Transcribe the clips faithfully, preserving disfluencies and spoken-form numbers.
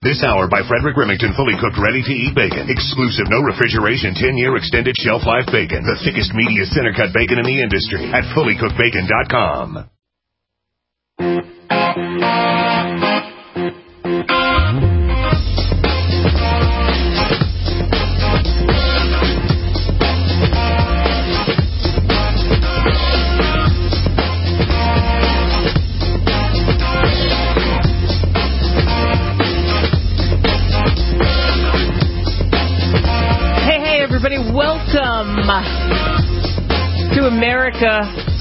This hour by Frederick Remington, fully cooked, ready-to-eat bacon. Exclusive, no refrigeration, ten-year extended shelf life bacon. The thickest, meatiest, center-cut bacon in the industry at fully cooked bacon dot com. Welcome to America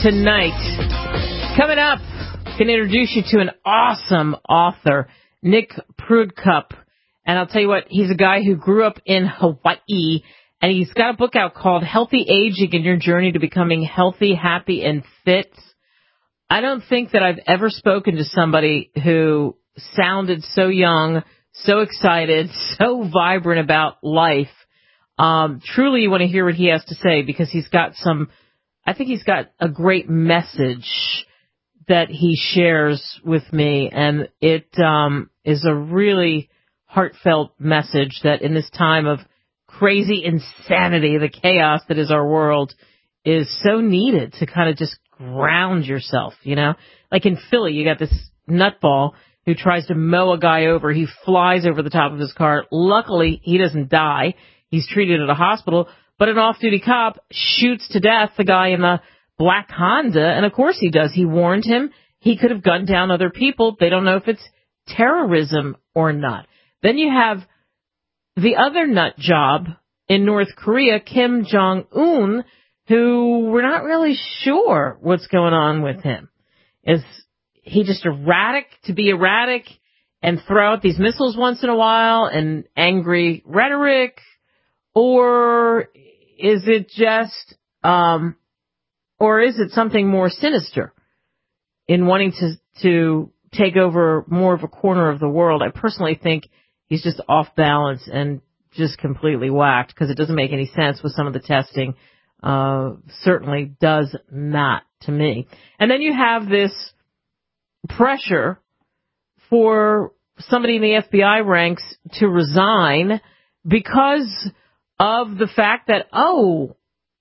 Tonight. Coming up, I'm going to introduce you to an awesome author, Nick Prudkup. And I'll tell you what, he's a guy who grew up in Hawaii, and he's got a book out called Healthy Aging and Your Journey to Becoming Healthy, Happy, and Fit. I don't think that I've ever spoken to somebody who sounded so young, so excited, so vibrant about life. Um, truly, you want to hear what he has to say because he's got some, I think he's got a great message that he shares with me, and it um, is a really heartfelt message that in this time of crazy insanity, the chaos that is our world, is so needed to kind of just ground yourself, you know? Like in Philly, you got this nutball who tries to mow a guy over. He flies over the top of his car. Luckily, he doesn't die. He's treated at a hospital, but an off-duty cop shoots to death the guy in the black Honda, and of course he does. He warned him he could have gunned down other people. They don't know if it's terrorism or not. Then you have the other nut job in North Korea, Kim Jong-un, who we're not really sure what's going on with him. Is he just erratic to be erratic and throw out these missiles once in a while and angry rhetoric? Or is it just, um, or is it something more sinister in wanting to, to take over more of a corner of the world? I personally think he's just off balance and just completely whacked because it doesn't make any sense with some of the testing. Uh, certainly does not to me. And then you have this pressure for somebody in the F B I ranks to resign because of the fact that, oh,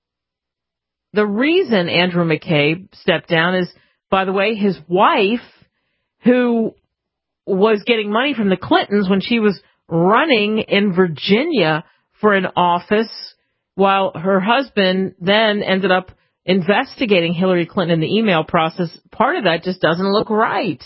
the reason Andrew McCabe stepped down is, by the way, his wife, who was getting money from the Clintons when she was running in Virginia for an office, while her husband then ended up investigating Hillary Clinton in the email process. Part of that just doesn't look right.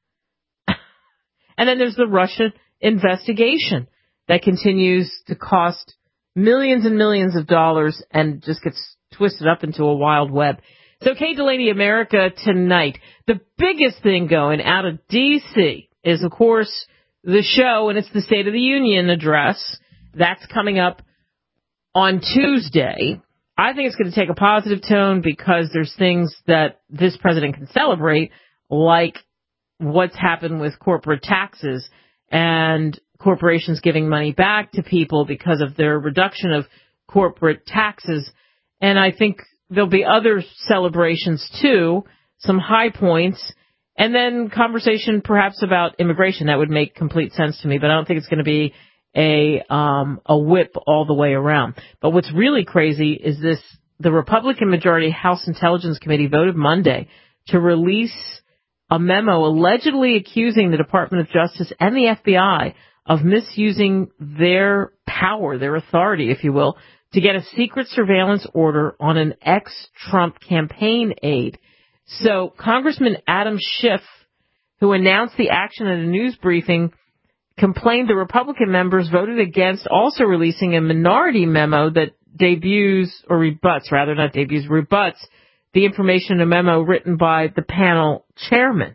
And then there's the Russia investigation that continues to cost millions and millions of dollars and just gets twisted up into a wild web. So Kay Delaney, America Tonight. The biggest thing going out of D C is, of course, the show, and it's the State of the Union address. That's coming up on Tuesday. I think it's going to take a positive tone because there's things that this president can celebrate, like what's happened with corporate taxes and corporations giving money back to people because of their reduction of corporate taxes. And I think there'll be other celebrations, too, some high points, and then conversation perhaps about immigration. That would make complete sense to me, but I don't think it's going to be a um, a whip all the way around. But what's really crazy is this: the Republican majority House Intelligence Committee voted Monday to release a memo allegedly accusing the Department of Justice and the F B I of misusing their power, their authority, if you will, to get a secret surveillance order on an ex-Trump campaign aide. So Congressman Adam Schiff, who announced the action at a news briefing, complained the Republican members voted against also releasing a minority memo that debuts, or rebuts, rather, not debuts, rebuts the information in a memo written by the panel chairman.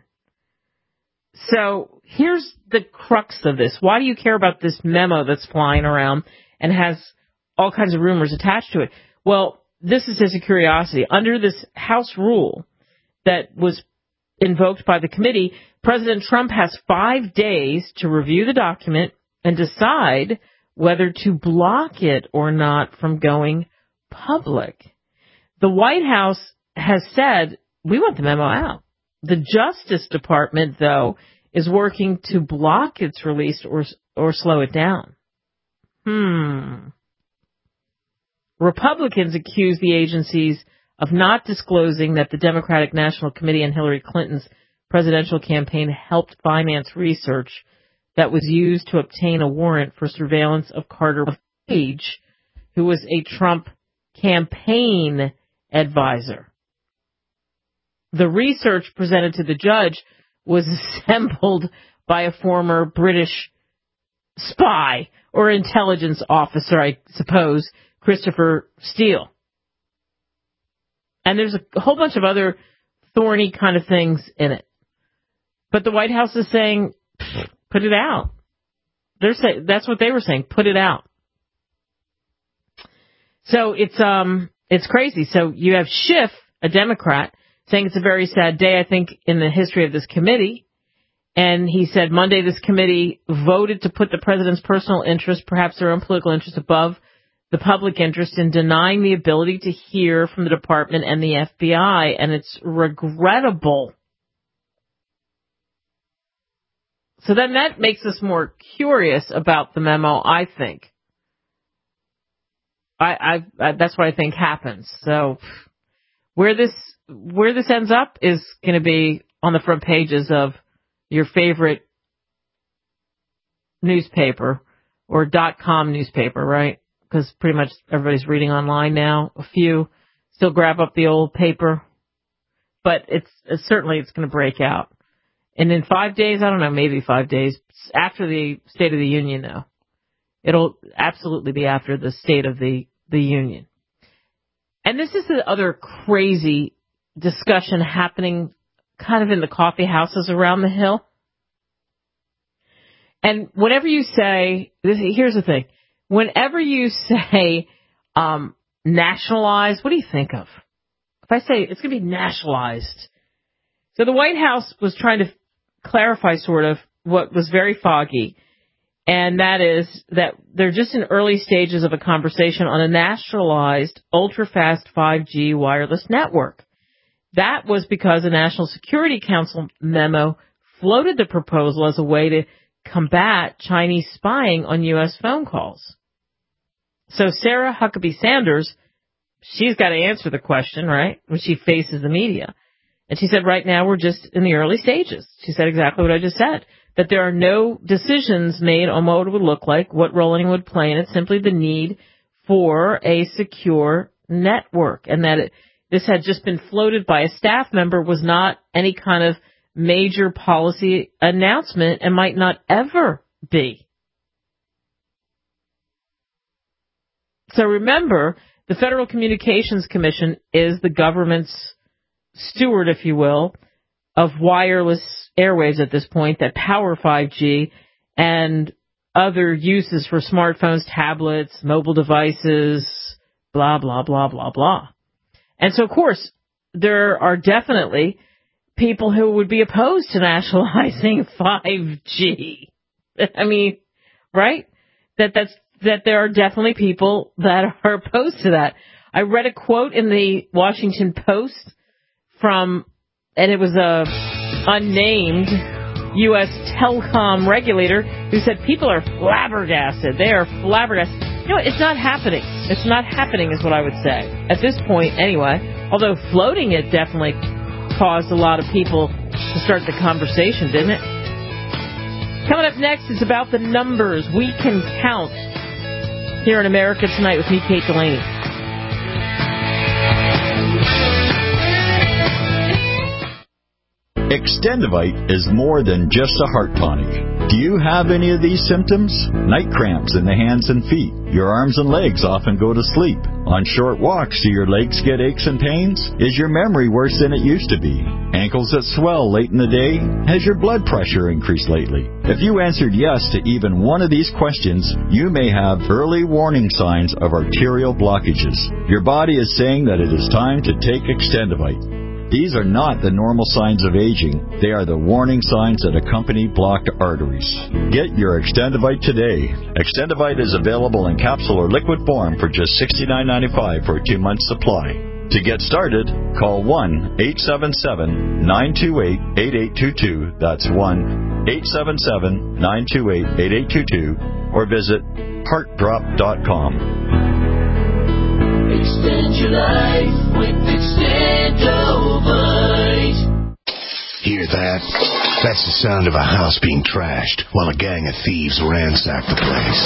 So here's the crux of this. Why do you care about this memo that's flying around and has all kinds of rumors attached to it? Well, this is just a curiosity. Under this House rule that was invoked by the committee, President Trump has five days to review the document and decide whether to block it or not from going public. The White House has said, we want the memo out. The Justice Department, though, is working to block its release or or slow it down. Hmm. Republicans accuse the agencies of not disclosing that the Democratic National Committee and Hillary Clinton's presidential campaign helped finance research that was used to obtain a warrant for surveillance of Carter Page, who was a Trump campaign advisor. The research presented to the judge was assembled by a former British spy or intelligence officer, I suppose, Christopher Steele. And there's a whole bunch of other thorny kind of things in it. But the White House is saying, put it out. They're say, that's what they were saying, put it out. So it's um it's crazy. So you have Schiff, a Democrat, saying it's a very sad day, I think, in the history of this committee. And he said Monday this committee voted to put the president's personal interest, perhaps their own political interest, above the public interest in denying the ability to hear from the department and the F B I. And it's regrettable. So then that makes us more curious about the memo, I think. I, I, I that's what I think happens. So where this where this ends up is going to be on the front pages of your favorite newspaper or dot-com newspaper, right? Because pretty much everybody's reading online now. A few still grab up the old paper, but it's, it's certainly it's going to break out. And in five days, I don't know, maybe five days after the State of the Union, though, it'll absolutely be after the State of the the Union. And this is the other crazy discussion happening kind of in the coffee houses around the Hill. And whenever you say, this, here's the thing, whenever you say um, nationalized, what do you think of? If I say it's going to be nationalized. So the White House was trying to clarify sort of what was very foggy, and that is that they're just in early stages of a conversation on a nationalized ultra-fast five G wireless network. That was because a National Security Council memo floated the proposal as a way to combat Chinese spying on U S phone calls. So Sarah Huckabee Sanders, she's got to answer the question, right, when she faces the media. And she said, right now we're just in the early stages. She said exactly what I just said, that there are no decisions made on what it would look like, what role anyone would play in it, simply the need for a secure network. And that it, this had just been floated by a staff member, was not any kind of major policy announcement, and might not ever be. So remember, the Federal Communications Commission is the government's steward, if you will, of wireless airwaves at this point that power five G and other uses for smartphones, tablets, mobile devices, blah, blah, blah, blah, blah. And so, of course, there are definitely people who would be opposed to nationalizing five G. I mean, right? That that's that there are definitely people that are opposed to that. I read a quote in the Washington Post from, and it was a unnamed U S telecom regulator who said people are flabbergasted. They are flabbergasted. You know, it's not happening. It's not happening is what I would say. At this point, anyway. Although floating it definitely caused a lot of people to start the conversation, didn't it? Coming up next is about the numbers we can count here in America Tonight with me, Kate Delaney. Extendivite is more than just a heart tonic. Do you have any of these symptoms? Night cramps in the hands and feet. Your arms and legs often go to sleep. On short walks, do your legs get aches and pains? Is your memory worse than it used to be? Ankles that swell late in the day? Has your blood pressure increased lately? If you answered yes to even one of these questions, you may have early warning signs of arterial blockages. Your body is saying that it is time to take Extendivite. These are not the normal signs of aging. They are the warning signs that accompany blocked arteries. Get your Extendivite today. Extendivite is available in capsule or liquid form for just sixty-nine ninety-five for a two-month supply. To get started, call one eight seven seven, nine two eight, eight eight two two. That's one eight seven seven, nine two eight, eight eight two two or visit heart drop dot com. Extend your life with Extendovite. Hear that? That's the sound of a house being trashed while a gang of thieves ransack the place.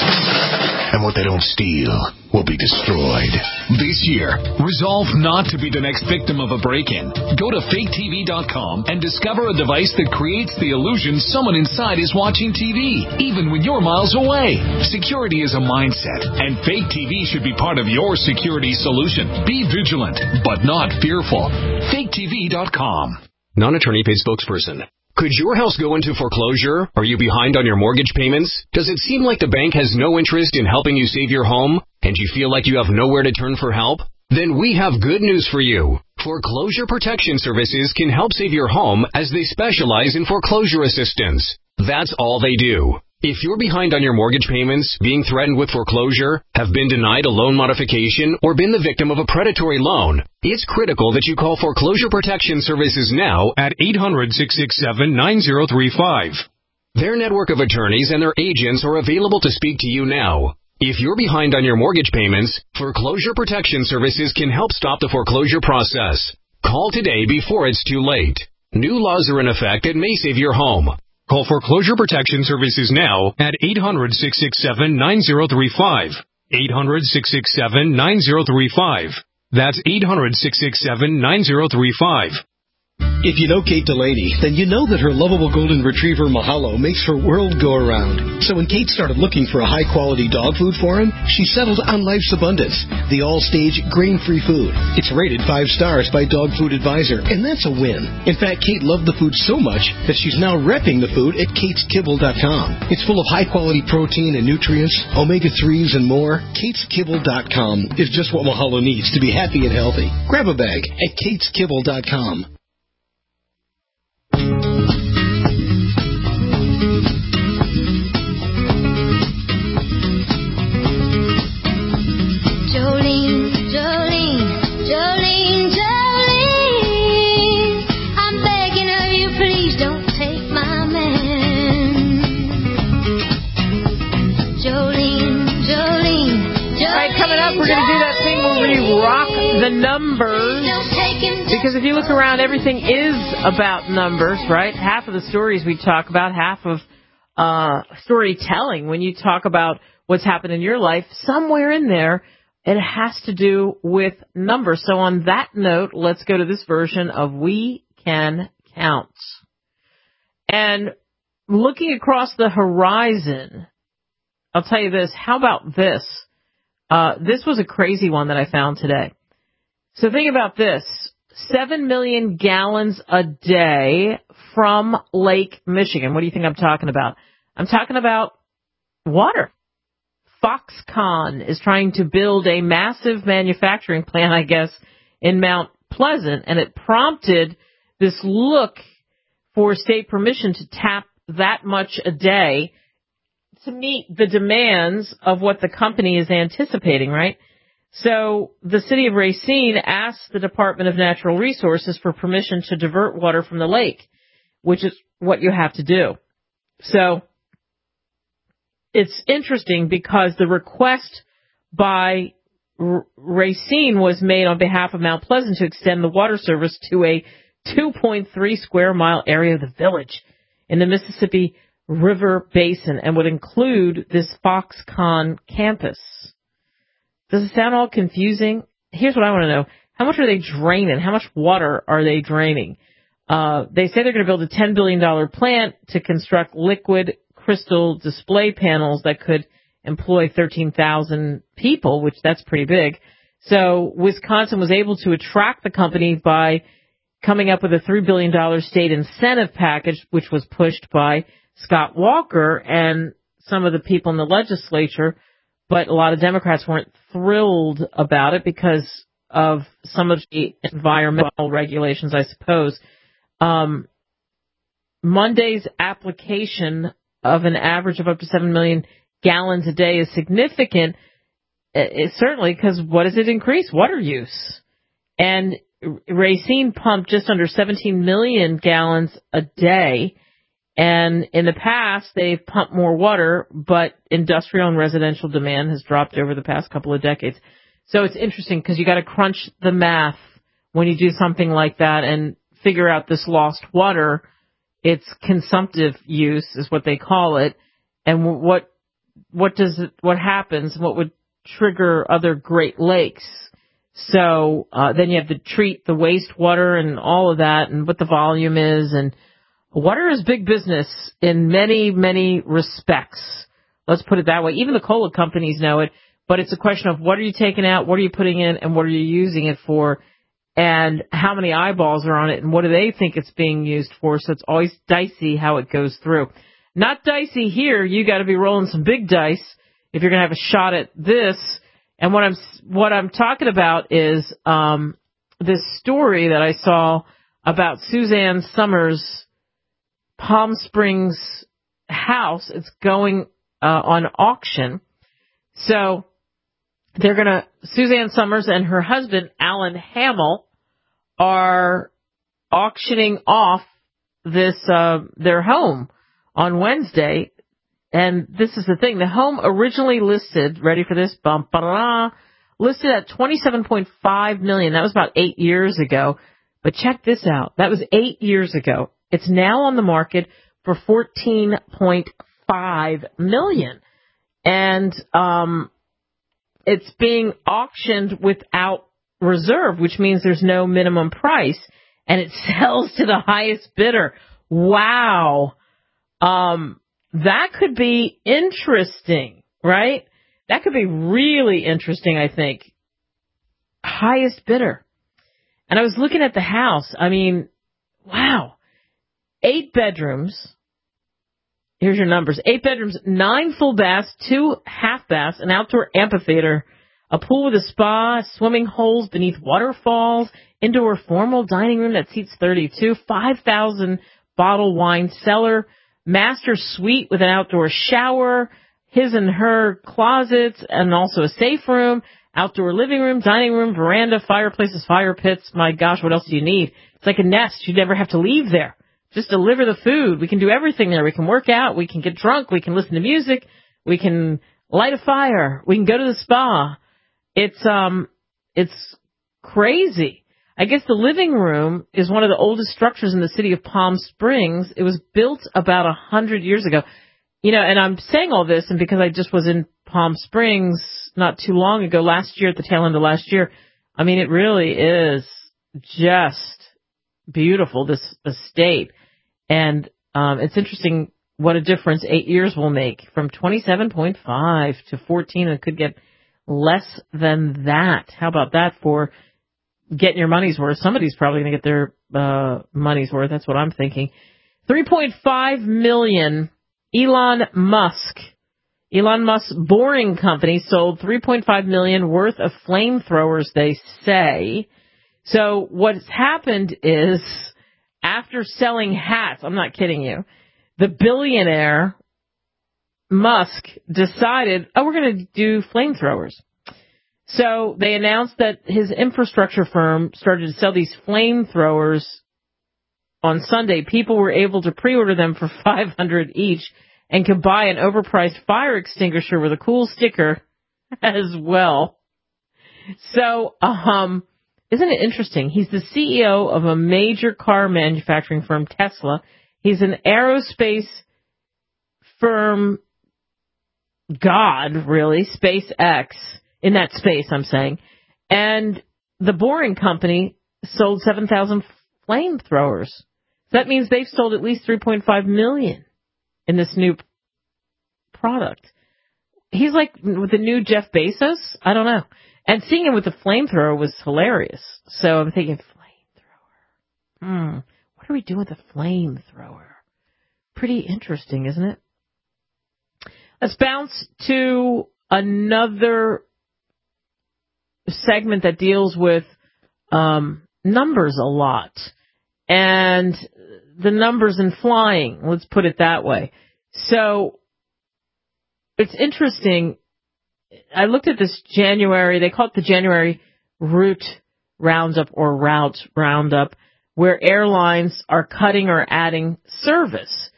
And what they don't steal will be destroyed. This year, resolve not to be the next victim of a break-in. Go to fake T V dot com and discover a device that creates the illusion someone inside is watching T V, even when you're miles away. Security is a mindset, and Fake T V should be part of your security solution. Be vigilant, but not fearful. fake T V dot com. Non-attorney paid spokesperson. Could your house go into foreclosure? Are you behind on your mortgage payments? Does it seem like the bank has no interest in helping you save your home, and you feel like you have nowhere to turn for help? Then we have good news for you. Foreclosure Protection Services can help save your home as they specialize in foreclosure assistance. That's all they do. If you're behind on your mortgage payments, being threatened with foreclosure, have been denied a loan modification, or been the victim of a predatory loan, it's critical that you call Foreclosure Protection Services now at eight hundred, six six seven, nine zero three five. Their network of attorneys and their agents are available to speak to you now. If you're behind on your mortgage payments, Foreclosure Protection Services can help stop the foreclosure process. Call today before it's too late. New laws are in effect that may save your home. Call Foreclosure Protection Services now at eight hundred, six six seven, nine zero three five. eight hundred, six six seven, nine zero three five. That's eight hundred, six six seven, nine zero three five. If you know Kate Delaney, then you know that her lovable golden retriever Mahalo makes her world go around. So when Kate started looking for a high-quality dog food for him, she settled on Life's Abundance, the all-stage grain-free food. It's rated five stars by Dog Food Advisor, and that's a win. In fact, Kate loved the food so much that she's now repping the food at kates kibble dot com. It's full of high-quality protein and nutrients, omega threes, and more. kates kibble dot com is just what Mahalo needs to be happy and healthy. Grab a bag at kates kibble dot com. Jolene, Jolene, Jolene, Jolene, I'm begging of you, please don't take my man. Jolene, Jolene, Jolene. All right, coming up, we're going to do that thing where we rock the numbers. Because if you look around, everything is about numbers, right? Half of the stories we talk about, half of uh, storytelling, when you talk about what's happened in your life, somewhere in there, it has to do with numbers. So on that note, let's go to this version of We Can Count. And looking across the horizon, I'll tell you this. How about this? Uh, this was a crazy one that I found today. So think about this. Seven million gallons a day from Lake Michigan. What do you think I'm talking about? I'm talking about water. Foxconn is trying to build a massive manufacturing plant, I guess, in Mount Pleasant, and it prompted this look for state permission to tap that much a day to meet the demands of what the company is anticipating, right? So the city of Racine asked the Department of Natural Resources for permission to divert water from the lake, which is what you have to do. So it's interesting because the request by R- Racine was made on behalf of Mount Pleasant to extend the water service to a two point three square mile area of the village in the Mississippi River Basin and would include this Foxconn campus. Does it sound all confusing? Here's what I want to know. How much are they draining? How much water are they draining? Uh, they say they're going to build a ten billion dollars plant to construct liquid crystal display panels that could employ thirteen thousand people, which that's pretty big. So Wisconsin was able to attract the company by coming up with a three billion dollars state incentive package, which was pushed by Scott Walker and some of the people in the legislature. But a lot of Democrats weren't thrilled about it because of some of the environmental regulations, I suppose. Um, Monday's application of an average of up to seven million gallons a day is significant. It's certainly because what does it increase? Water use. And Racine pumped just under seventeen million gallons a day. And in the past, they've pumped more water, but industrial and residential demand has dropped over the past couple of decades. So it's interesting because you got to crunch the math when you do something like that and figure out this lost water. It's consumptive use is what they call it. And what what does it, what happens? What would trigger other Great Lakes? So uh, then you have to treat the wastewater and all of that, and what the volume is. And water is big business in many, many respects. Let's put it that way. Even the cola companies know it. But it's a question of what are you taking out, what are you putting in, and what are you using it for, and how many eyeballs are on it, and what do they think it's being used for. So it's always dicey how it goes through. Not dicey here. You got to be rolling some big dice if you're going to have a shot at this. And what I'm what I'm talking about is um, this story that I saw about Suzanne Summers' Palm Springs house. It's going uh, on auction. So they're going to, Suzanne Summers and her husband, Alan Hamill, are auctioning off this, uh, their home on Wednesday. And this is the thing. The home originally listed, ready for this, bum, ba-da-da, listed at twenty-seven point five million dollars. That was about eight years ago. But check this out. That was eight years ago. It's now on the market for fourteen point five million dollars. And, um, it's being auctioned without reserve, which means there's no minimum price, and it sells to the highest bidder. Wow. Um, that could be interesting, right? That could be really interesting, I think. Highest bidder. And I was looking at the house. I mean, wow. Eight bedrooms. Here's your numbers. Eight bedrooms, nine full baths, two half baths, an outdoor amphitheater, a pool with a spa, swimming holes beneath waterfalls, indoor formal dining room that seats thirty-two, five thousand bottle wine cellar, master suite with an outdoor shower, his and her closets, and also a safe room, outdoor living room, dining room, veranda, fireplaces, fire pits. My gosh, what else do you need? It's like a nest. You never have to leave there. Just deliver the food. We can do everything there. We can work out. We can get drunk. We can listen to music. We can light a fire. We can go to the spa. It's, um, it's crazy. I guess the living room is one of the oldest structures in the city of Palm Springs. It was built about a hundred years ago. You know, and I'm saying all this and because I just was in Palm Springs not too long ago, last year, at the tail end of last year. I mean, it really is just beautiful, this estate. And um, it's interesting what a difference eight years will make from twenty-seven point five to fourteen. It could get less than that. How about that for getting your money's worth? Somebody's probably going to get their uh, money's worth. That's what I'm thinking. three point five million dollars. Elon Musk. Elon Musk's Boring Company sold three point five million dollars worth of flamethrowers, they say. So what's happened is, after selling hats, I'm not kidding you, the billionaire Musk decided, oh, we're going to do flamethrowers. So they announced that his infrastructure firm started to sell these flamethrowers on Sunday. People were able to pre-order them for five hundred dollars each and could buy an overpriced fire extinguisher with a cool sticker as well. So, um... isn't it interesting? He's the C E O of a major car manufacturing firm, Tesla. He's an aerospace firm god, really, SpaceX, in that space, I'm saying. And the Boring Company sold seven thousand flamethrowers. That means they've sold at least three point five million in this new product. He's like with the new Jeff Bezos? I don't know. And seeing him with the flamethrower was hilarious. So I'm thinking, flamethrower. Hmm. What are we doing with a flamethrower? Pretty interesting, isn't it? Let's bounce to another segment that deals with um, numbers a lot. And the numbers in flying, let's put it that way. So it's interesting. I looked at this January, they call it the January Route Roundup or Route Roundup, where airlines are cutting or adding service.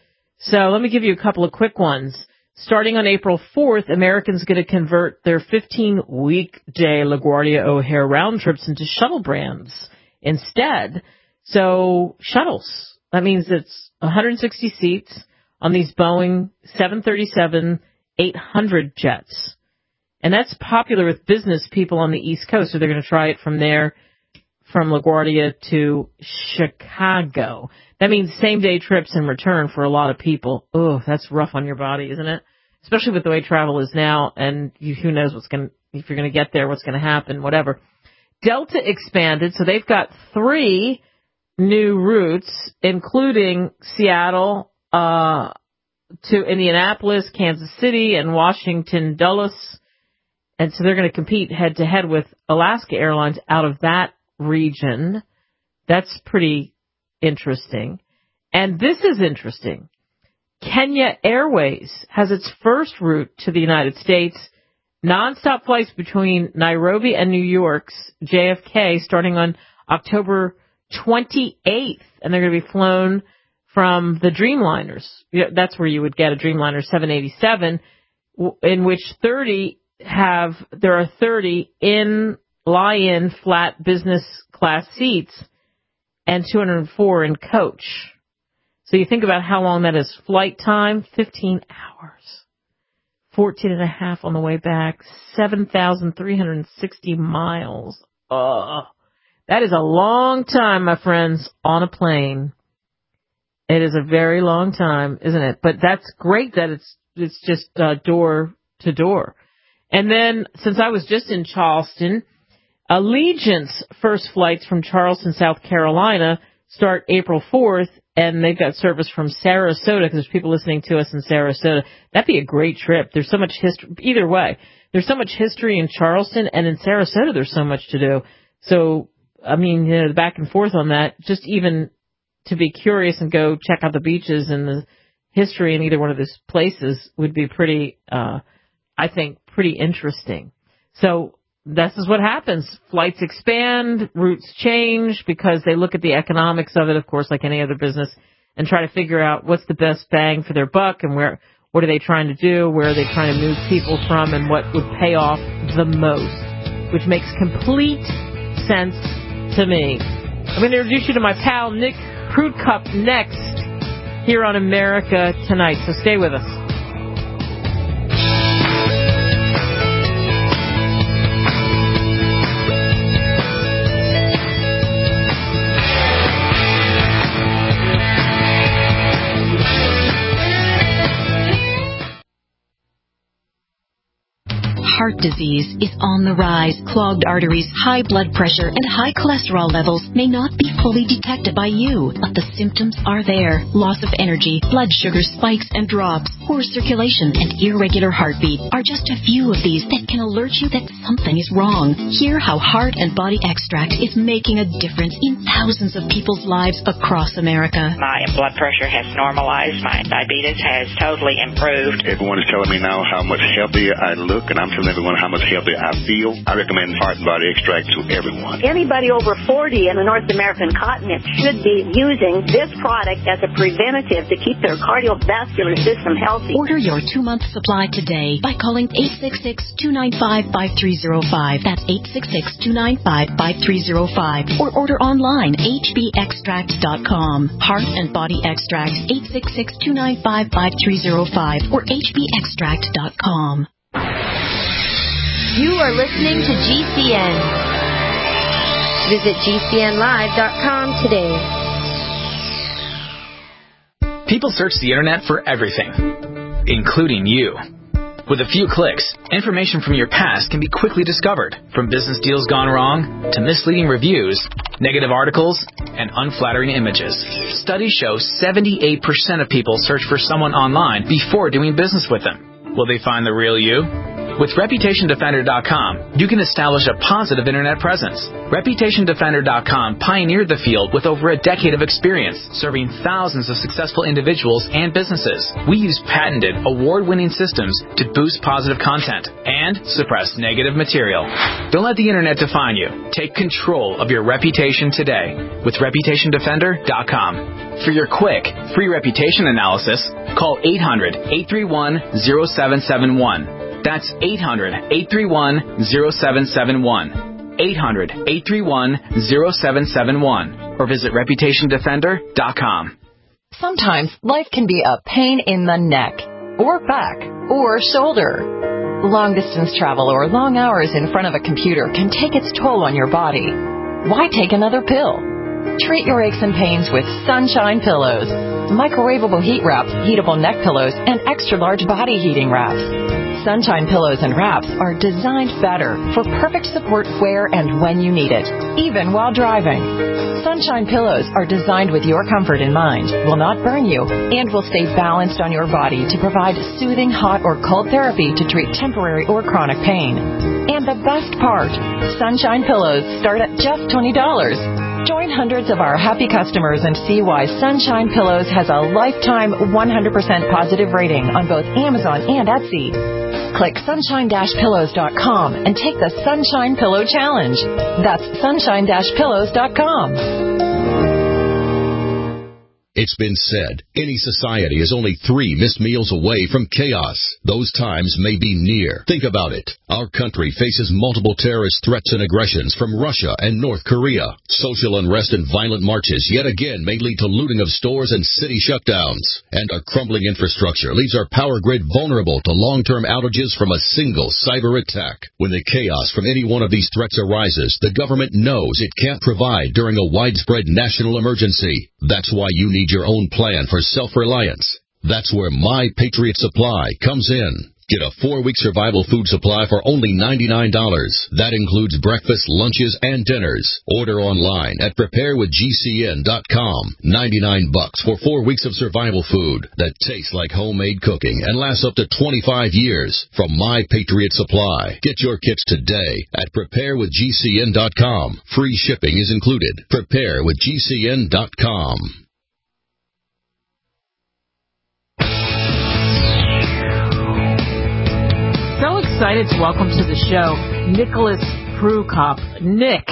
So let me give you a couple of quick ones. Starting on April fourth, Americans going to convert their fifteen-weekday LaGuardia O'Hare round trips into shuttle brands instead. So shuttles. That means it's one hundred sixty seats on these Boeing seven thirty-seven eight hundred jets. And that's popular with business people on the East Coast, so they're going to try it from there, from LaGuardia to Chicago. That means same-day trips and return for a lot of people. Oh, that's rough on your body, isn't it? Especially with the way travel is now, and you, who knows what's going if you're going to get there, what's going to happen, whatever. Delta expanded, so they've got three new routes, including Seattle uh, to Indianapolis, Kansas City, and Washington Dulles. And so they're going to compete head-to-head with Alaska Airlines out of that region. That's pretty interesting. And this is interesting. Kenya Airways has its first route to the United States, nonstop flights between Nairobi and New York's J F K starting on October twenty-eighth. And they're going to be flown from the Dreamliners. That's where you would get a Dreamliner seven eighty-seven, in which thirty have, there are thirty in lie-in flat business class seats and two hundred four in coach. So you think about how long that is. Flight time, fifteen hours. fourteen and a half on the way back. seven thousand three hundred sixty miles. Ugh. That is a long time, my friends, on a plane. It is a very long time, isn't it? But that's great that it's it's just uh, door to door. And then, since I was just in Charleston, Allegiant's first flights from Charleston, South Carolina, start April fourth, and they've got service from Sarasota, because there's people listening to us in Sarasota. That'd be a great trip. There's so much history. Either way, there's so much history in Charleston, and in Sarasota there's so much to do. So, I mean, you know, the back and forth on that, just even to be curious and go check out the beaches and the history in either one of those places would be pretty, uh, I think, pretty interesting. So this is what happens. Flights expand, routes change, because they look at the economics of it, of course, like any other business, and try to figure out what's the best bang for their buck and where, what are they trying to do, where are they trying to move people from, and what would pay off the most, which makes complete sense to me. I'm going to introduce you to my pal Nick Prudcup next here on America Tonight, so stay with us. Heart disease is on the rise. Clogged arteries, high blood pressure, and high cholesterol levels may not be fully detected by you, but the symptoms are there. Loss of energy, blood sugar spikes and drops, poor circulation, and irregular heartbeat are just a few of these that can alert you that something is wrong. Hear how Heart and Body Extract is making a difference in thousands of people's lives across America. My blood pressure has normalized. My diabetes has totally improved. Everyone is telling me now how much healthier I look, and I'm telling everyone how much healthier I feel. I recommend Heart and Body Extract to everyone. Anybody over forty in the North American continent should be using this product as a preventative to keep their cardiovascular system healthy. Order your two-month supply today by calling eight six six, two nine five, five three zero five. That's eight six six, two nine five, five three zero five. Or order online, h b extract dot com. Heart and Body Extract, eight six six, two nine five, five three zero five or h b extract dot com. You are listening to G C N. Visit g c n live dot com today. People search the internet for everything, including you. With a few clicks, information from your past can be quickly discovered, from business deals gone wrong to misleading reviews, negative articles, and unflattering images. Studies show seventy-eight percent of people search for someone online before doing business with them. Will they find the real you? With Reputation Defender dot com, you can establish a positive internet presence. Reputation Defender dot com pioneered the field with over a decade of experience, serving thousands of successful individuals and businesses. We use patented, award-winning systems to boost positive content and suppress negative material. Don't let the internet define you. Take control of your reputation today with Reputation Defender dot com. For your quick, free reputation analysis, call eight hundred, eight three one, zero seven seven one. That's eight hundred, eight three one, zero seven seven one. eight hundred, eight three one, zero seven seven one. Or visit Reputation Defender dot com. Sometimes life can be a pain in the neck, or back, or shoulder. Long-distance travel or long hours in front of a computer can take its toll on your body. Why take another pill? Treat your aches and pains with Sunshine Pillows. Microwavable heat wraps, heatable neck pillows, and extra-large body heating wraps. Sunshine Pillows and Wraps are designed better for perfect support where and when you need it, even while driving. Sunshine Pillows are designed with your comfort in mind, will not burn you, and will stay balanced on your body to provide soothing hot or cold therapy to treat temporary or chronic pain. And the best part, Sunshine Pillows start at just twenty dollars. Join hundreds of our happy customers and see why Sunshine Pillows has a lifetime one hundred percent positive rating on both Amazon and Etsy. Click sunshine pillows dot com and take the Sunshine Pillow Challenge. That's sunshine pillows dot com. It's been said, any society is only three missed meals away from chaos. Those times may be near. Think about it. Our country faces multiple terrorist threats and aggressions from Russia and North Korea. Social unrest and violent marches yet again may lead to looting of stores and city shutdowns. And our crumbling infrastructure leaves our power grid vulnerable to long-term outages from a single cyber attack. When the chaos from any one of these threats arises, the government knows it can't provide during a widespread national emergency. That's why you need your own plan for self-reliance. That's where My Patriot Supply comes in. Get a four-week survival food supply for only ninety-nine dollars. That includes breakfast, lunches, and dinners. Order online at prepare with G C N dot com. ninety-nine bucks for four weeks of survival food that tastes like homemade cooking and lasts up to twenty-five years from My Patriot Supply. Get your kits today at prepare with G C N dot com. Free shipping is included. prepare with G C N dot com. So excited to welcome to the show Nicholas Prukop. Nick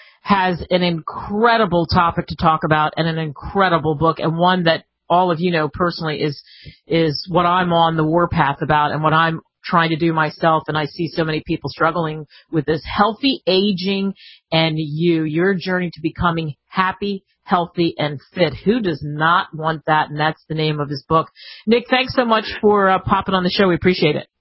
has an incredible topic to talk about and an incredible book, and one that all of you know personally is is what I'm on the warpath about and what I'm trying to do myself. And I see so many people struggling with this: healthy aging and you, your journey to becoming happy, healthy, and fit. Who does not want that? And that's the name of his book. Nick, thanks so much for uh, popping on the show. We appreciate it.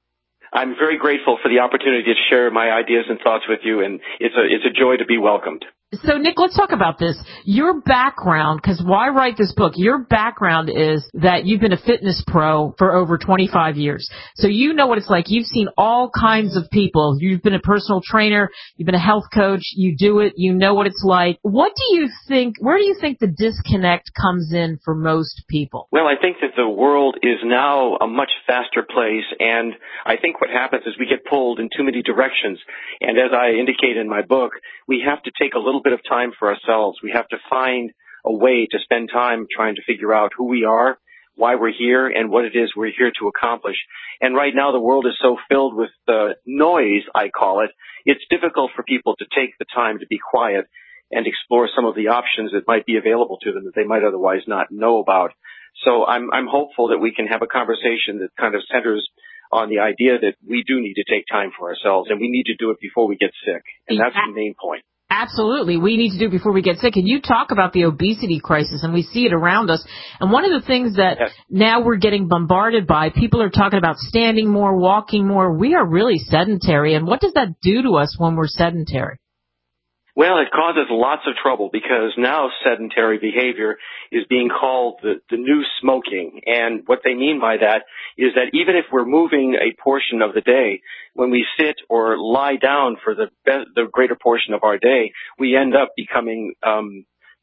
I'm very grateful for the opportunity to share my ideas and thoughts with you, and it's a it's a joy to be welcomed. So, Nick, let's talk about this. Your background, because why write this book? Your background is that you've been a fitness pro for over twenty-five years. So you know what it's like. You've seen all kinds of people. You've been a personal trainer. You've been a health coach. You do it. You know what it's like. What do you think, where do you think the disconnect comes in for most people? Well, I think that the world is now a much faster place, and I think what happens is we get pulled in too many directions. And as I indicate in my book, we have to take a little bit of time for ourselves. We have to find a way to spend time trying to figure out who we are, why we're here, and what it is we're here to accomplish. And right now the world is so filled with uh, noise, I call it, it's difficult for people to take the time to be quiet and explore some of the options that might be available to them that they might otherwise not know about. So I'm, I'm hopeful that we can have a conversation that kind of centers on the idea that we do need to take time for ourselves, and we need to do it before we get sick. And that's the main point. Absolutely. We need to do it before we get sick. And you talk about the obesity crisis, and we see it around us. And one of the things that yes. now we're getting bombarded by, people are talking about standing more, walking more. We are really sedentary. And what does that do to us when we're sedentary? Well, it causes lots of trouble because now sedentary behavior is being called the, the new smoking. And what they mean by that is that even if we're moving a portion of the day, when we sit or lie down for the be- the greater portion of our day, we end up becoming, um,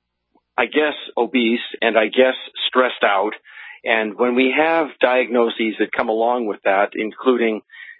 I guess, obese and I guess stressed out. And when we have diagnoses that come along with that, including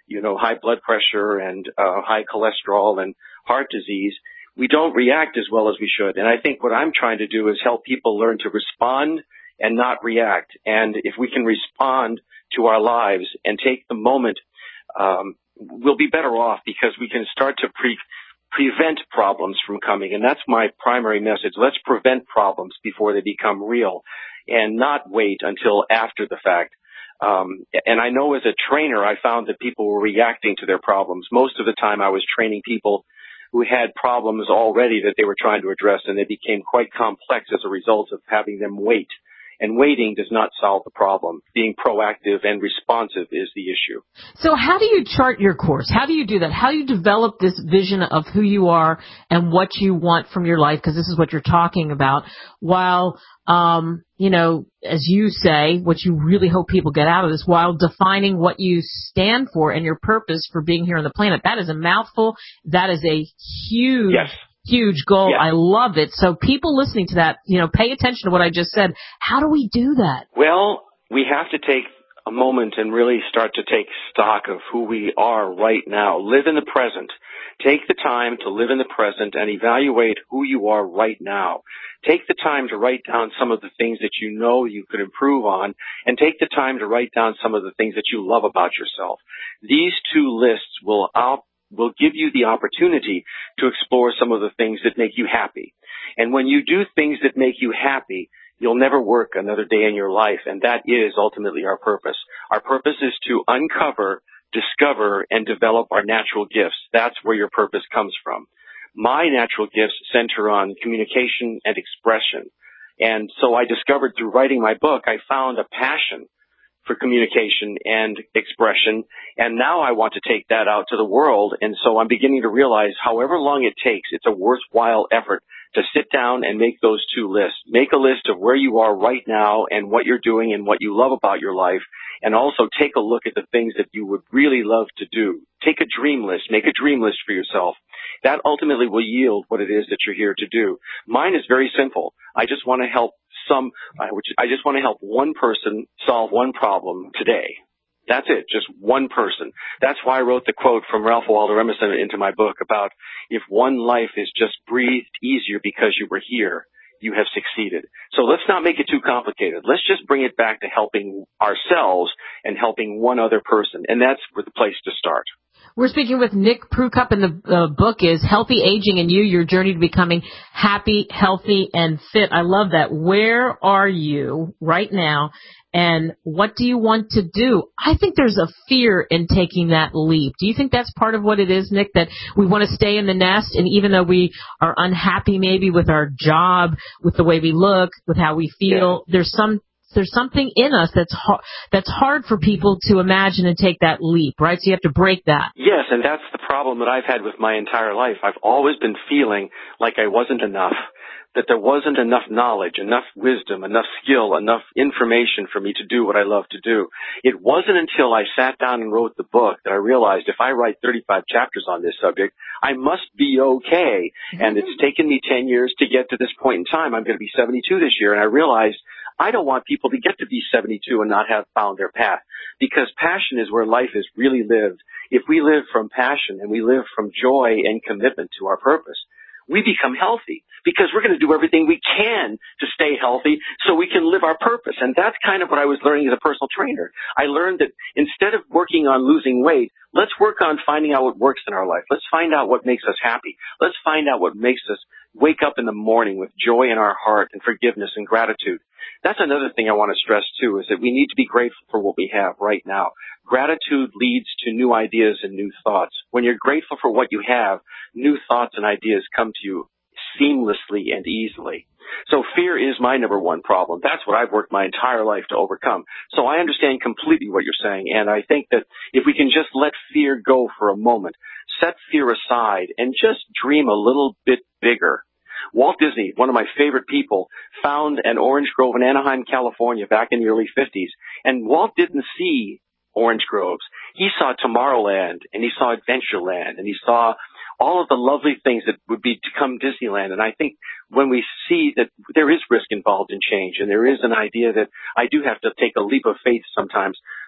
you know, high blood pressure and uh, high cholesterol and heart disease, we don't react as well as we should. And I think what I'm trying to do is help people learn to respond and not react. And if we can respond to our lives and take the moment, um, we'll be better off because we can start to pre- prevent problems from coming. And that's my primary message. Let's prevent problems before they become real and not wait until after the fact. Um, and I know as a trainer, I found that people were reacting to their problems. Most of the time I was training people who had problems already that they were trying to address, and they became quite complex as a result of having them wait. And waiting does not solve the problem. Being proactive and responsive is the issue. So how do you chart your course? How do you do that? How do you develop this vision of who you are and what you want from your life? Because this is what you're talking about. While, um, you know, as you say, what you really hope people get out of this, while defining what you stand for and your purpose for being here on the planet. That is a mouthful. That is a huge... Yes. Huge goal. Yes. I love it. So people listening to that, you know, pay attention to what I just said. How do we do that? Well, we have to take a moment and really start to take stock of who we are right now. Live in the present. Take the time to live in the present and evaluate who you are right now. Take the time to write down some of the things that you know you could improve on, and take the time to write down some of the things that you love about yourself. These two lists will out will give you the opportunity to explore some of the things that make you happy. And when you do things that make you happy, you'll never work another day in your life. And that is ultimately our purpose. Our purpose is to uncover, discover, and develop our natural gifts. That's where your purpose comes from. My natural gifts center on communication and expression. And so I discovered through writing my book, I found a passion for communication and expression. And now I want to take that out to the world. And so I'm beginning to realize however long it takes, it's a worthwhile effort to sit down and make those two lists. Make a list of where you are right now and what you're doing and what you love about your life. And also take a look at the things that you would really love to do. Take a dream list. Make a dream list for yourself. That ultimately will yield what it is that you're here to do. Mine is very simple. I just want to help some, which I just want to help one person solve one problem today. That's it, just one person. That's why I wrote the quote from Ralph Waldo Emerson into my book about if one life is just breathed easier because you were here, you have succeeded. So let's not make it too complicated. Let's just bring it back to helping ourselves and helping one other person. And that's where the place to start. We're speaking with Nick Prukopp, and the uh, book is Healthy Aging and You, Your Journey to Becoming Happy, Healthy, and Fit. I love that. Where are you right now, and what do you want to do? I think there's a fear in taking that leap. Do you think that's part of what it is, Nick, that we want to stay in the nest, and even though we are unhappy maybe with our job, with the way we look, with how we feel, yeah. there's some There's something in us that's hard, that's hard for people to imagine and take that leap, right? So you have to break that. Yes, and that's the problem that I've had with my entire life. I've always been feeling like I wasn't enough, that there wasn't enough knowledge, enough wisdom, enough skill, enough information for me to do what I love to do. It wasn't until I sat down and wrote the book that I realized if I write thirty-five chapters on this subject, I must be okay. Mm-hmm. And it's taken me ten years to get to this point in time. I'm going to be seventy-two this year, and I realized I don't want people to get to be seventy-two and not have found their path, because passion is where life is really lived. If we live from passion and we live from joy and commitment to our purpose, we become healthy because we're going to do everything we can to stay healthy so we can live our purpose. And that's kind of what I was learning as a personal trainer. I learned that instead of working on losing weight, let's work on finding out what works in our life. Let's find out what makes us happy. Let's find out what makes us wake up in the morning with joy in our heart and forgiveness and gratitude. That's another thing I want to stress, too, is that we need to be grateful for what we have right now. Gratitude leads to new ideas and new thoughts. When you're grateful for what you have, new thoughts and ideas come to you seamlessly and easily. So fear is my number one problem. That's what I've worked my entire life to overcome. So I understand completely what you're saying, and I think that if we can just let fear go for a moment, set fear aside, and just dream a little bit bigger. Walt Disney, one of my favorite people, found an orange grove in Anaheim, California back in the early fifties. And Walt didn't see orange groves. He saw Tomorrowland, and he saw Adventureland, and he saw all of the lovely things that would be to become Disneyland. And I think when we see that there is risk involved in change, and there is an idea that I do have to take a leap of faith sometimes,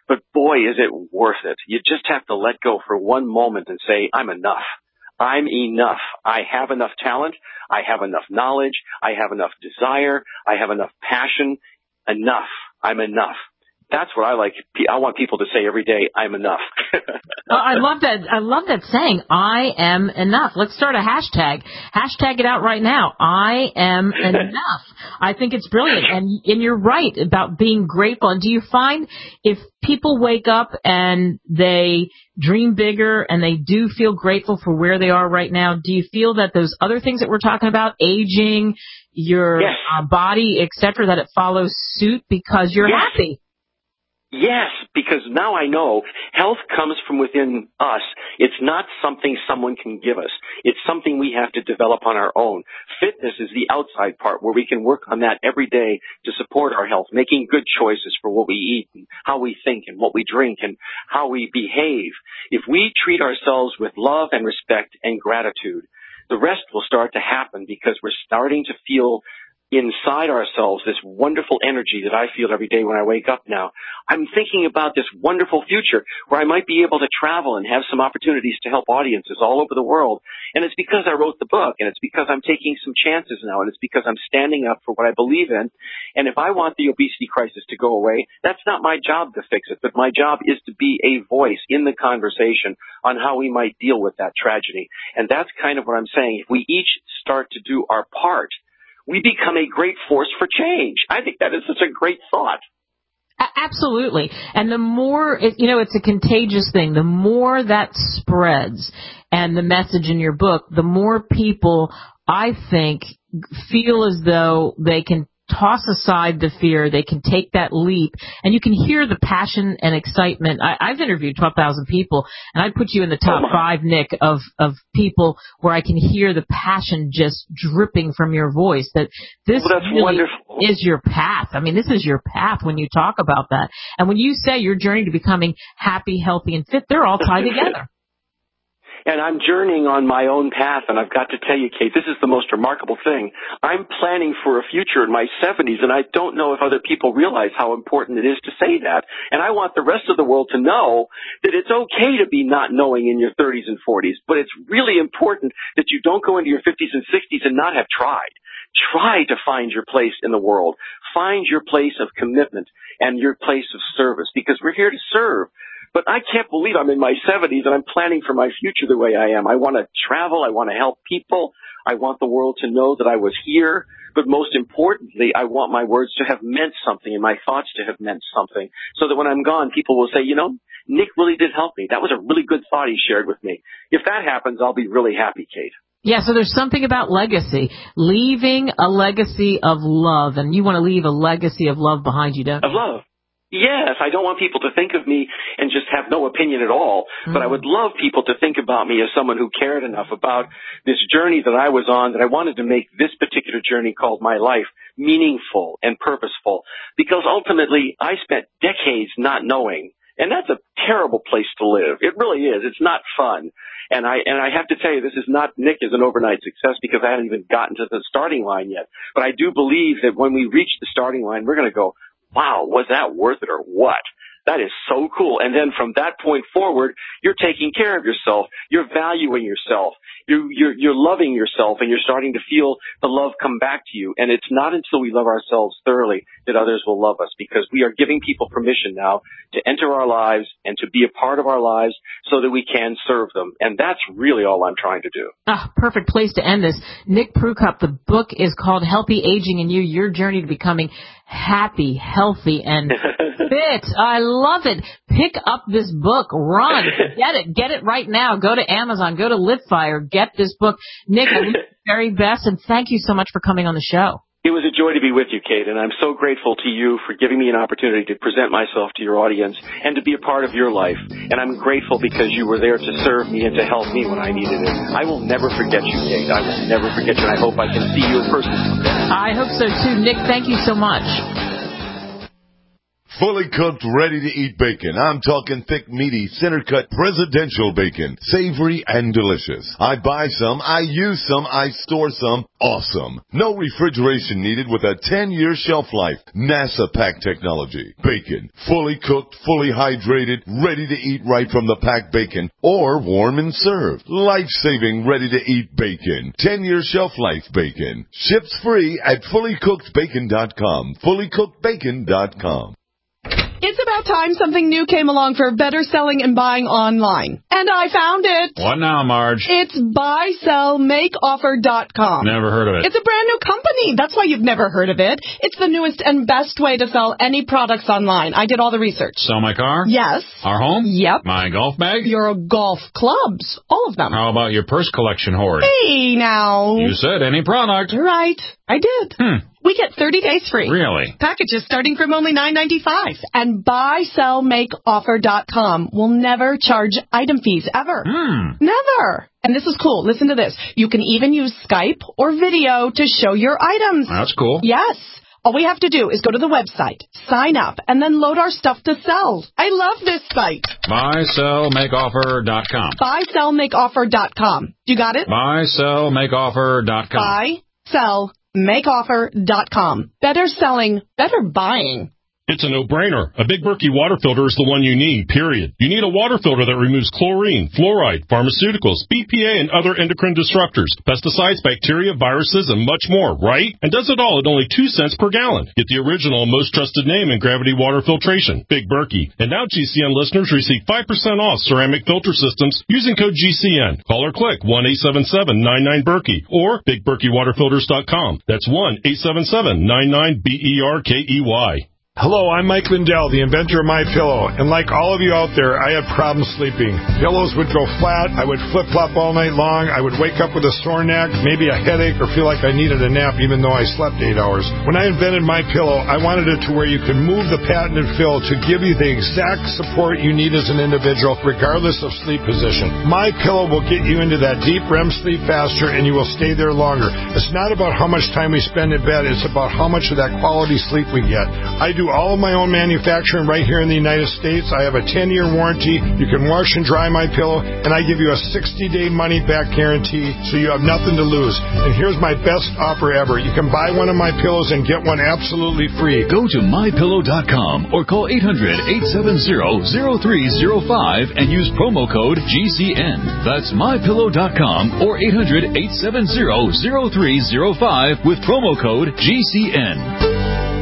But boy, is it worth it. You just have to let go for one moment and say, I'm enough. I'm enough. I have enough talent. I have enough knowledge. I have enough desire. I have enough passion. Enough. I'm enough. That's what I like. I want people to say every day, I'm enough. Oh, I love that. I love that saying, I am enough. Let's start a hashtag. Hashtag it out right now. I am enough. I think it's brilliant. And, and you're right about being grateful. And do you find if people wake up and they dream bigger and they do feel grateful for where they are right now, do you feel that those other things that we're talking about, aging, your yes. uh, body, et cetera, that it follows suit because you're yes. happy? Yes, because now I know health comes from within us. It's not something someone can give us. It's something we have to develop on our own. Fitness is the outside part where we can work on that every day to support our health, making good choices for what we eat and how we think and what we drink and how we behave. If we treat ourselves with love and respect and gratitude, the rest will start to happen because we're starting to feel inside ourselves this wonderful energy that I feel every day when I wake up now. I'm thinking about this wonderful future where I might be able to travel and have some opportunities to help audiences all over the world. And it's because I wrote the book, and it's because I'm taking some chances now, and it's because I'm standing up for what I believe in. And if I want the obesity crisis to go away, that's not my job to fix it, but my job is to be a voice in the conversation on how we might deal with that tragedy. And that's kind of what I'm saying. If we each start to do our part, we become a great force for change. I think that is such a great thought. Absolutely. And the more, it, you know, it's a contagious thing. The more that spreads and the message in your book, the more people, I think, feel as though they can toss aside the fear, they can take that leap, and you can hear the passion and excitement. I, I've interviewed twelve thousand people, and I'd put you in the top oh five, Nick, of, of people where I can hear the passion just dripping from your voice, that this well, that's really wonderful. is your path. I mean, this is your path when you talk about that. And when you say your journey to becoming happy, healthy, and fit, they're all tied together. And I'm journeying on my own path, and I've got to tell you, Kate, this is the most remarkable thing. I'm planning for a future in my seventies, and I don't know if other people realize how important it is to say that. And I want the rest of the world to know that it's okay to be not knowing in your thirties and forties, but it's really important that you don't go into your fifties and sixties and not have tried. Try to find your place in the world. Find your place of commitment and your place of service, because we're here to serve. But I can't believe I'm in my seventies and I'm planning for my future the way I am. I want to travel. I want to help people. I want the world to know that I was here. But most importantly, I want my words to have meant something and my thoughts to have meant something, so that when I'm gone, people will say, you know, Nick really did help me. That was a really good thought he shared with me. If that happens, I'll be really happy, Kate. Yeah, so there's something about legacy, leaving a legacy of love, and you want to leave a legacy of love behind you, don't you? Of love. Yes, I don't want people to think of me and just have no opinion at all, mm-hmm. but I would love people to think about me as someone who cared enough about this journey that I was on, that I wanted to make this particular journey called my life meaningful and purposeful, because ultimately I spent decades not knowing, and that's a terrible place to live. It really is. It's not fun. And I and I have to tell you, this is not Nick is an overnight success, because I haven't even gotten to the starting line yet. But I do believe that when we reach the starting line, we're going to go, wow, was that worth it or what? That is so cool. And then from that point forward, you're taking care of yourself. You're valuing yourself. You're, you're, you're loving yourself, and you're starting to feel the love come back to you. And it's not until we love ourselves thoroughly that others will love us, because we are giving people permission now to enter our lives and to be a part of our lives so that we can serve them. And that's really all I'm trying to do. Ah, perfect place to end this. Nick Prukop, the book is called Healthy Aging in You, Your Journey to Becoming Happy, Healthy, and Fit. I love it. Pick up this book. Run. Get it. Get it right now. Go to Amazon. Go to Litfire. Get this book. Nick, I wish you the very best, and thank you so much for coming on the show. It was a joy to be with you, Kate, and I'm so grateful to you for giving me an opportunity to present myself to your audience and to be a part of your life. And I'm grateful because you were there to serve me and to help me when I needed it. I will never forget you, Kate. I will never forget you, and I hope I can see you in person someday. I hope so, too. Nick, thank you so much. fully cooked, ready-to-eat bacon. I'm talking thick, meaty, center-cut, presidential bacon. Savory and delicious. I buy some, I use some, I store some. Awesome. No refrigeration needed with a ten-year shelf life. NASA pack technology. Bacon. Fully cooked, fully hydrated, ready to eat right from the packed bacon. Or warm and served. Life-saving, ready-to-eat bacon. ten-year shelf life bacon. Ships free at fully cooked bacon dot com. fully cooked bacon dot com. It's about time something new came along for better selling and buying online. And I found it. What now, Marge? It's buy sell make offer dot com. Never heard of it. It's a brand new company. That's why you've never heard of it. It's the newest and best way to sell any products online. I did all the research. Sell my car? Yes. Our home? Yep. My golf bag? Your golf clubs. All of them. How about your purse collection hoard? Hey, now. You said any product. You're right. I did. Hmm. We get thirty days free. Really? Packages starting from only nine ninety-five. And buy sell make offer dot com will never charge item fees ever. Hmm. Never. And this is cool. Listen to this. You can even use Skype or video to show your items. That's cool. Yes. All we have to do is go to the website, sign up, and then load our stuff to sell. I love this site. buy sell make offer dot com. buy sell make offer dot com. You got it? buy sell make offer dot com. buy sell make offer dot com. Better selling, better buying. It's a no-brainer. A Big Berkey water filter is the one you need, period. You need a water filter that removes chlorine, fluoride, pharmaceuticals, B P A, and other endocrine disruptors, pesticides, bacteria, viruses, and much more, right? And does it all at only two cents per gallon. Get the original and most trusted name in gravity water filtration, Big Berkey. And now G C N listeners receive five percent off ceramic filter systems using code G C N. Call or click one eight seven seven nine nine Berkey or big berkey water filters dot com. That's one eight seven seven nine nine B E R K E Y. Hello, I'm Mike Lindell, the inventor of MyPillow, and like all of you out there, I had problems sleeping. Pillows would go flat, I would flip-flop all night long, I would wake up with a sore neck, maybe a headache, or feel like I needed a nap even though I slept eight hours. When I invented MyPillow, I wanted it to where you could move the patented fill to give you the exact support you need as an individual, regardless of sleep position. MyPillow will get you into that deep R E M sleep faster, and you will stay there longer. It's not about how much time we spend in bed, it's about how much of that quality sleep we get. I do all of my own manufacturing right here in the United States. I have a ten-year warranty. You can wash and dry my pillow, and I give you a sixty-day money-back guarantee, so you have nothing to lose. And here's my best offer ever. You can buy one of my pillows and get one absolutely free. Go to my pillow dot com or call eight hundred eight seven zero zero three zero five and use promo code G C N. That's my pillow dot com or eight hundred eight seven zero zero three zero five with promo code G C N.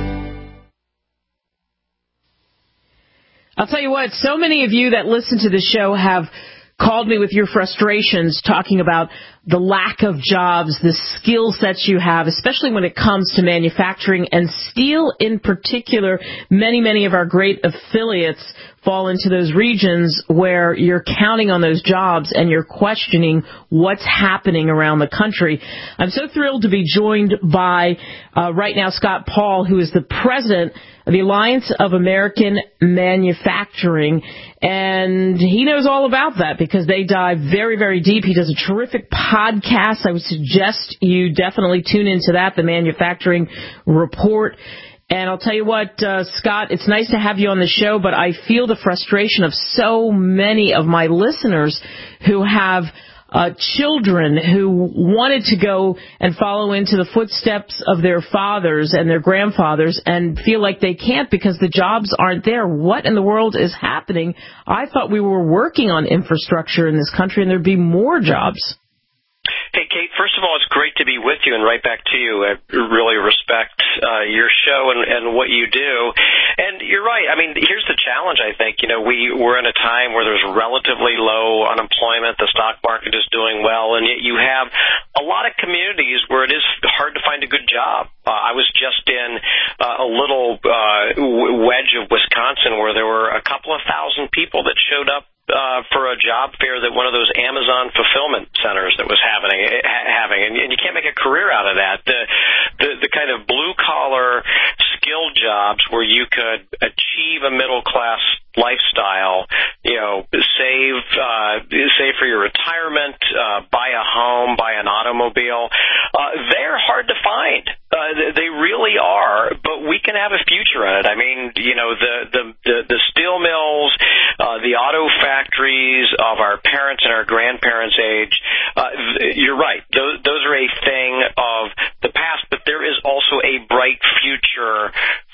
I'll tell you what, so many of you that listen to the show have called me with your frustrations talking about the lack of jobs, the skill sets you have, especially when it comes to manufacturing and steel in particular. Many, many of our great affiliates fall into those regions where you're counting on those jobs and you're questioning what's happening around the country. I'm so thrilled to be joined by, uh, right now, Scott Paul, who is the president of the Alliance of American Manufacturing, and he knows all about that because they dive very, very deep. He does a terrific podcast. I would suggest you definitely tune into that, the Manufacturing Report. And I'll tell you what, uh, Scott, it's nice to have you on the show, but I feel the frustration of so many of my listeners who have uh, children who wanted to go and follow into the footsteps of their fathers and their grandfathers and feel like they can't because the jobs aren't there. What in the world is happening? I thought we were working on infrastructure in this country and there'd be more jobs. Hey, Kate, first of all, it's great to be with you and right back to you. I really respect uh, your show and, and what you do. And you're right. I mean, here's the challenge, I think. You know, we, we're in a time where there's relatively low unemployment. The stock market is doing well, and yet you have a lot of communities where it is hard to find a good job. Uh, I was just in uh, a little uh, wedge of Wisconsin where there were a couple of thousand people that showed up Uh, for a job fair that one of those Amazon fulfillment centers that was happening, ha- having, and, and you can't make a career out of that. The, the, the kind of blue-collar skilled jobs where you could achieve a middle-class lifestyle, you know, save uh, save for your retirement, uh, buy a home, buy an automobile. Uh, they're hard to find. Uh, they really are, but we can have a future in it. I mean, you know, the the the, the steel mills, uh, the auto factories of our parents and our grandparents' age. Uh, you're right; those, those are a thing of the past. But there is also a bright future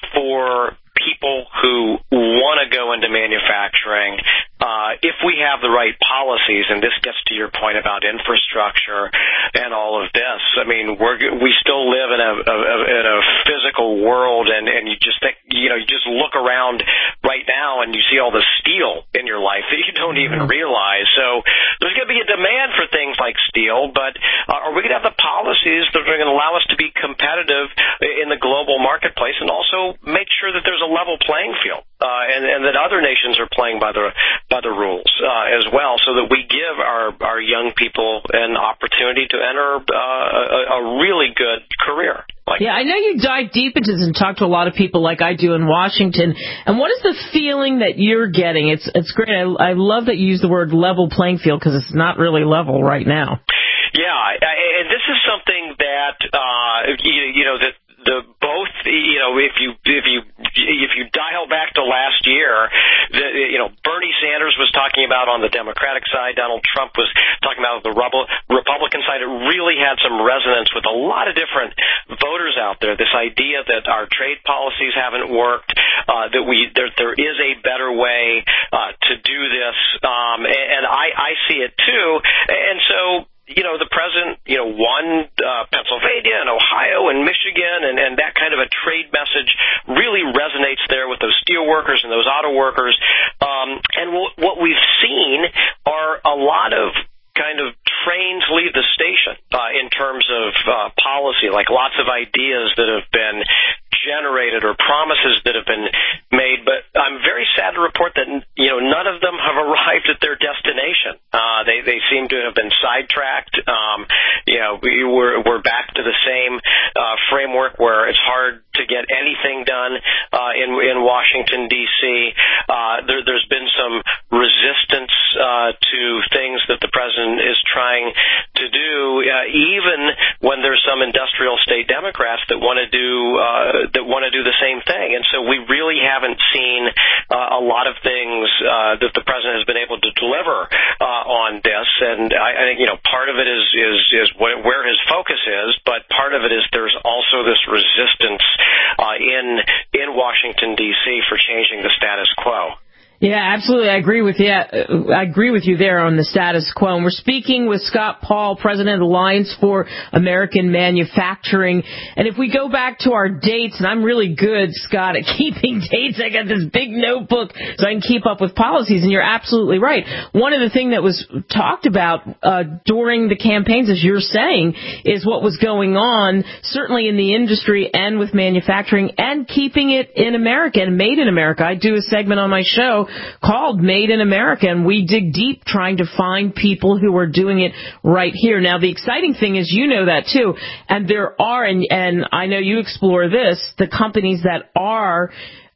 for people who want to go into manufacturing uh, if we have the right policies. And this gets to your point about infrastructure and all of this. I mean, we're, we still live in a, a, in a physical world, and, and you just think, you know, you just look around right now and you see all the steel in your life that you don't even realize. So there's going to be a demand for things like steel, but uh, are we going to have the policies that are going to allow us to be competitive in the global marketplace and also make sure that there's a level playing field uh, and, and that other nations are playing by the by the rules uh, as well, so that we give our, our young people an opportunity to enter uh, a, a really good career. Like yeah, I know you dive deep into this and talk to a lot of people like I do in Washington. And what is the feeling that you're getting? It's it's great. I, I love that you use the word level playing field because it's not really level right now. Yeah, and this is something that uh, you, you know that. The both, you know, if you if you if you dial back to last year, the, you know, Bernie Sanders was talking about on the Democratic side, Donald Trump was talking about on the Republican side. It really had some resonance with a lot of different voters out there. This idea that our trade policies haven't worked, uh, that we there there is a better way uh, to do this, um, and, and I I see it too, and so. You know, the president, you know, won uh, Pennsylvania and Ohio and Michigan, and, and that kind of a trade message really resonates there with those steel workers and those auto workers. Um, and w- what we've seen are a lot of kind of trains leave the station uh, in terms of uh, policy, like lots of ideas that have been generated or promises that have been made, but I'm very sad to report that, you know, none of them have arrived at their destination. Uh, they, they seem to have been sidetracked. Um, you know, we, we're, we're back to the same uh, framework where it's hard to get anything done uh, in, in Washington, D C. Uh, there, there's been some resistance uh, to things that the president is trying to do, uh, even when there's some industrial state Democrats that want to do uh, that want to do the same thing. And so we really haven't seen uh, a lot of things uh, that the president has been able to deliver uh, on this. And I, I think, you know, part of it is, is, is what, where his focus is, but part of it is there's also this resistance uh, in, in Washington, D C for changing the status quo. Yeah, absolutely. I agree with you. I agree with you there on the status quo. And we're speaking with Scott Paul, president of the Alliance for American Manufacturing. And if we go back to our dates, and I'm really good, Scott, at keeping dates. I got this big notebook so I can keep up with policies. And you're absolutely right. One of the things that was talked about uh, during the campaigns, as you're saying, is what was going on, certainly in the industry and with manufacturing, and keeping it in America and made in America. I do a segment on my show called Made in America, and we dig deep trying to find people who are doing it right here. Now, the exciting thing is, you know that too, and there are, and, and I know you explore this, the companies that are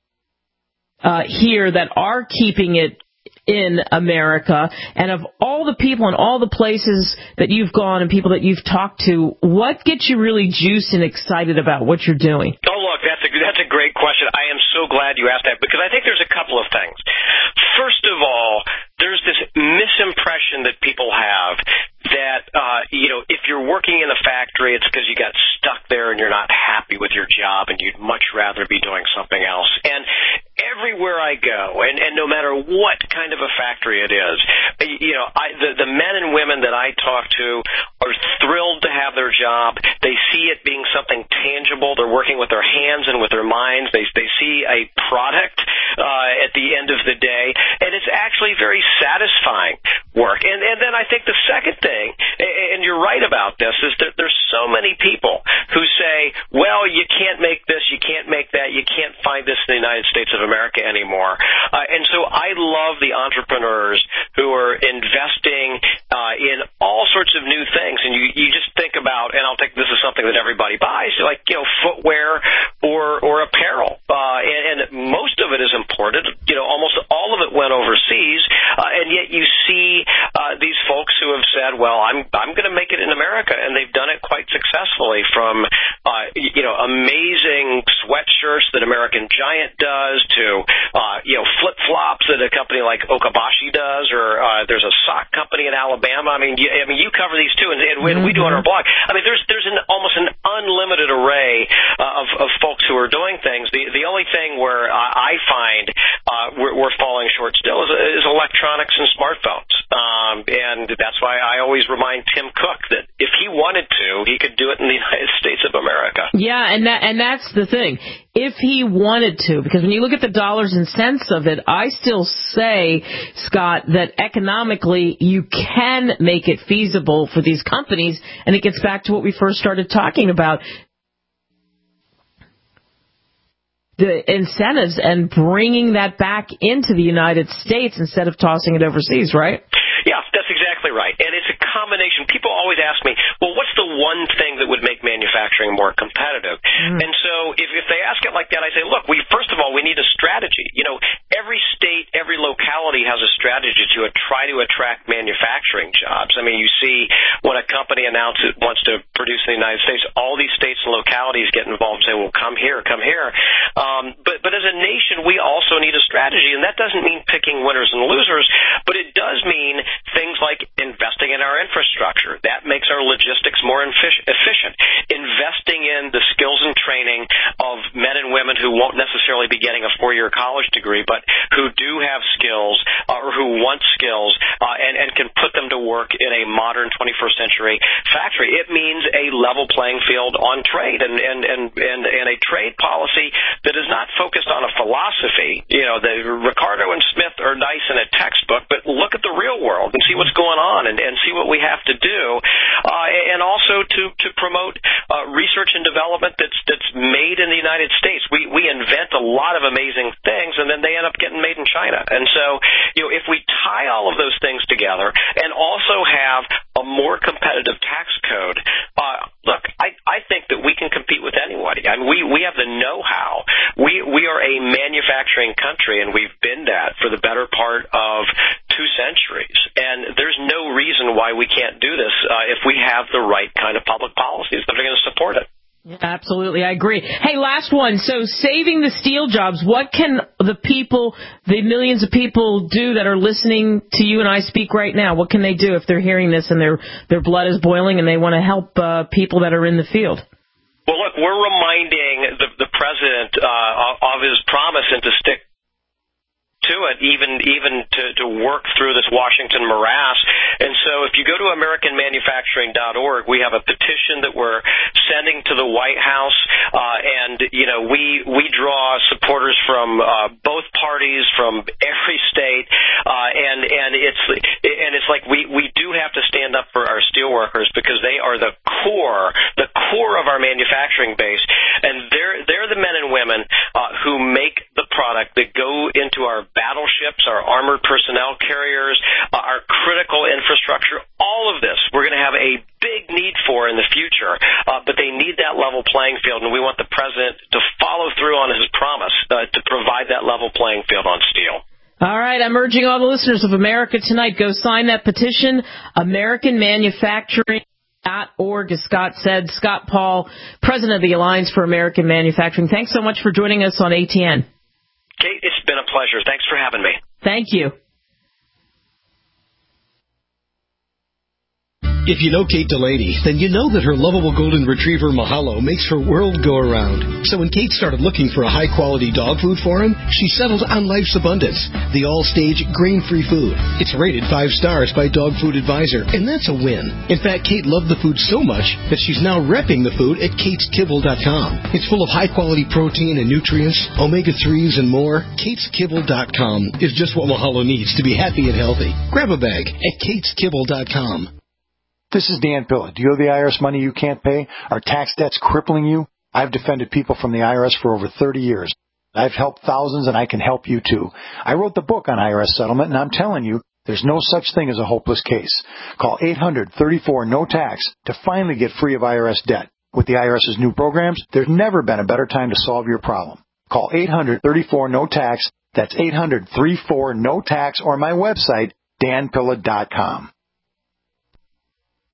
uh, here that are keeping it in America. And of all the people and all the places that you've gone and people that you've talked to, what gets you really juiced and excited about what you're doing? Oh, look, that's a, that's a great question. I am so glad you asked that, because I think there's a couple of things. First of all, there's this misimpression that people have that, uh, you know, if you're working in a factory, it's because you got stuck there and you're not happy with your job and you'd much rather be doing something else. And everywhere I go, and, and no matter what kind of a factory it is, you know, I, the, the men and women that I talk to are thrilled to have their job. They see it being something tangible. They're working with their hands and with their minds. They, they see a product uh, at the end of the day, and it's actually very satisfying work. And, and then I think the second thing, and you're right about this, is that there's so many people who say, well, you can't make this, you can't make that, you can't find this in the United States of America anymore. Uh, and so I love the entrepreneurs who are investing uh, in all sorts of new things. And you, you just think about, and I'll think this is something that everybody buys, like, you know, footwear or, or apparel. Uh, and, and most of it is imported. You know, almost all of it went overseas. Uh, and yet you who have said, well, I'm I'm going to make it in America, and they've done it quite successfully, from uh, you know amazing sweatshirts that American Giant does to uh, you know flip-flops that a company like Okabashi does, or uh, there's a sock company in Alabama. I mean, you, I mean, you cover these too, and, and mm-hmm. we do on our blog. I mean, there's there's an almost an unlimited array uh, of of folks who are doing things. The the only thing where uh, I find uh, we're, we're falling short still is, is electronics and smartphones, um, and that's why I always remind Tim Cook that if he wanted to, he could do it in the United States of America. Yeah, and that and that's the thing. If he wanted to, because when you look at the dollars and cents of it, I still say, Scott, that economically you can make it feasible for these companies, and it gets back to what we first started talking about. The incentives and bringing that back into the United States instead of tossing it overseas, right? Yeah, that's exactly right. And it's a combination. People always ask me, well, what's the one thing that would make manufacturing more competitive? Mm. And so if, if they ask it like that, I say, look, we first of all, we need a strategy. You know, every state, every locality has a strategy to uh, try to attract manufacturing jobs. I mean, you see when a company announces it wants to produce in the United States, all these states and localities get involved and say, well, come here, come here. Um, but, but as a nation, we also need a strategy, and that doesn't mean picking winners and losers, but it does mean things like investing in our infrastructure. That makes our logistics more efficient. Investing in the skills and training of men and women who won't necessarily be getting a four-year college degree, but who do have skills uh, or who want skills uh, and, and can put them to work in a modern twenty-first century factory. It means a level playing field on trade and, and, and, and, and a trade policy that is not focused on a philosophy. You know, the Ricardo and Smith are nice in a textbook, but look at the real world and see what's going on and, and see what we have to do, uh, and also to, to promote uh, research and development that's that's made in the United States. We we invent a lot of amazing things, and then they end up getting made in China. And so, you know, if we tie all of those things together and also have a more competitive tax code, uh, look, I, I think that we can compete with anybody. I mean, we, we have the know-how. We we are a manufacturing country, and we've been that for the better part of two centuries. And there's no reason why we can't do this uh, if we have the right kind of public policies that are going to support it. Yeah, absolutely, I agree. Hey, last one. So saving the steel jobs, what can the people, the millions of people do that are listening to you and I speak right now? What can they do if they're hearing this and their their blood is boiling and they want to help uh, people that are in the field? Well, look, we're reminding the, the president uh, of his promise and to stick to it, even even to, to work through this Washington morass. And so if you go to American Manufacturing dot org, we have a petition that we're sending to the White House, uh, and, you know, we we draw supporters from uh, both parties, from every state, uh, and and it's and it's like we, we do have to stand up for our steelworkers because they are the core, the core of our manufacturing base, and they're they're the men and women uh, who make the product that go into our battleships, our armored personnel carriers, uh, our critical infrastructure. All of this we're going to have a big need for in the future, uh, but they need that level playing field, and we want the president to follow through on his promise uh, to provide that level playing field on steel. All right, I'm urging all the listeners of America Tonight, go sign that petition, American Manufacturing dot org, as Scott said. Scott Paul, president of the Alliance for American Manufacturing. Thanks so much for joining us on A T N. Kate, it's been a pleasure. Thanks for having me. Thank you. If you know Kate Delaney, then you know that her lovable golden retriever Mahalo makes her world go around. So when Kate started looking for a high-quality dog food for him, she settled on Life's Abundance, the all-stage grain-free food. It's rated five stars by Dog Food Advisor, and that's a win. In fact, Kate loved the food so much that she's now repping the food at kates kibble dot com. It's full of high-quality protein and nutrients, omega threes, and more. kates kibble dot com is just what Mahalo needs to be happy and healthy. Grab a bag at kates kibble dot com. This is Dan Pilla. Do you owe the I R S money you can't pay? Are tax debts crippling you? I've defended people from the I R S for over thirty years. I've helped thousands, and I can help you too. I wrote the book on I R S settlement, and I'm telling you, there's no such thing as a hopeless case. Call eight hundred, thirty-four, no tax to finally get free of I R S debt. With the IRS's new programs, there's never been a better time to solve your problem. Call eight hundred, thirty-four, no tax. That's eight hundred, thirty-four, no tax, or my website, dan pilla dot com.